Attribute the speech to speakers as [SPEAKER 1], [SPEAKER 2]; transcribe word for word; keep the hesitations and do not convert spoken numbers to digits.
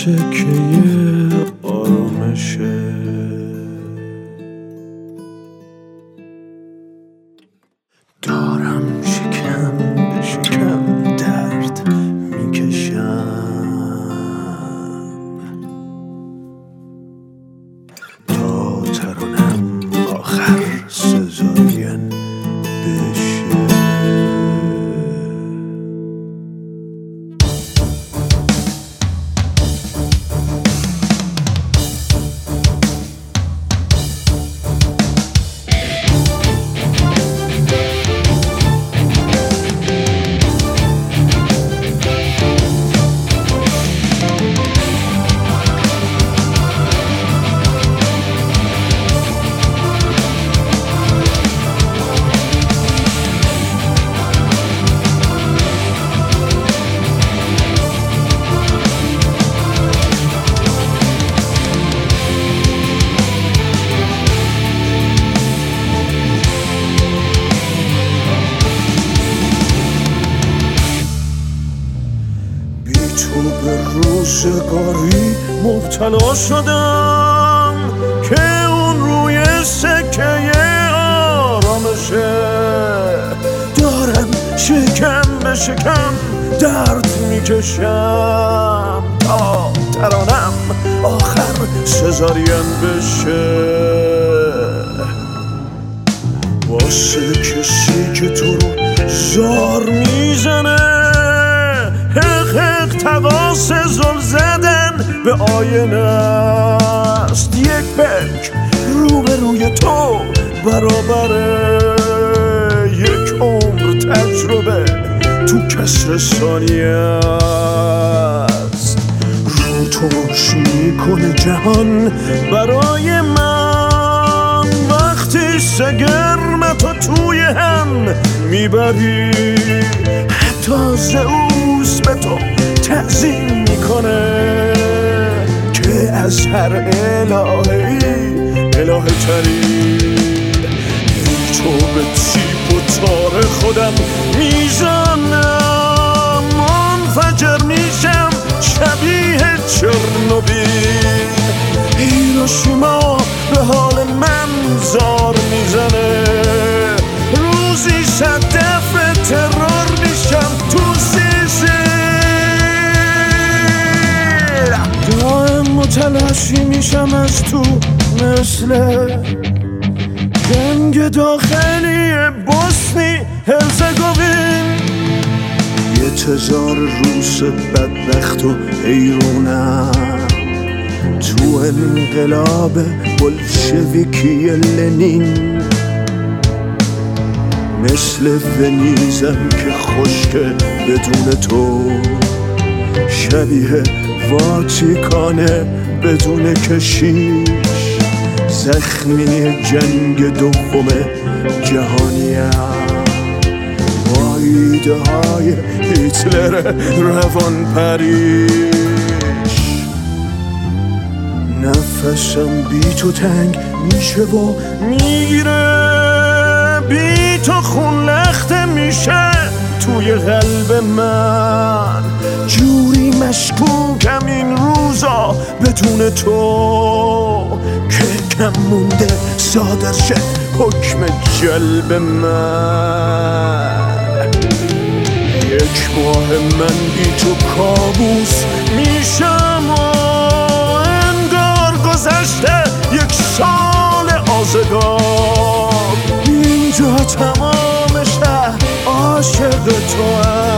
[SPEAKER 1] سکه آرامشه. دارم شکم به شکم درد میکشم تا ترانم آخر سزاین بشه. تو به روزگاری مبتلا شدم که اون روی سکه آرامشه. دارم شکم به شکم درد میکشم تا ترانم آخر سزارین بشه. واسه کسی که تو رو زار میزنه، حق حق تقاس زل زدن به آینه است. یک بک رو به روی تو برابره یک عمر تجربه تو کسر ثانیه است. رو توش میکنه جهان برای من وقتی سگرمتو توی هم میبری. حتی زئوس به تو تعظیم میکنه که از هر الهه‌ای اله تری. تو به تیپ و تار خودم میزنم، منفجر میشم شبیه چرنوبیل. هیروشیما به حال من زار میزنه، روزی صدف ترور میشم تو سیسیل. دائم متلاشی میشم از تو مثل جنگ داخلی بوسنی هرزگوین. یه تزار روس بدبخت و حیرونم تو انقلاب بلشویکی لنین. مثل ونیزم که خشکه بدون تو، شبیه واتیکانه بدون کشیش. زخمی جنگ دوم جهانیم با ایده های هیتلر روان پریش. نفسم بی تو تنگ میشه و میگیره، بی تو خون لخته میشه توی قلب من. جوری مشکوکم این روزا بدون تو که کم مونده صادر شه حکم جلب من. یک ماه من بی تو کابوس میشم و انگار گذشته یک سال آزگار. اینجا تمام شهر عاشق تو هم.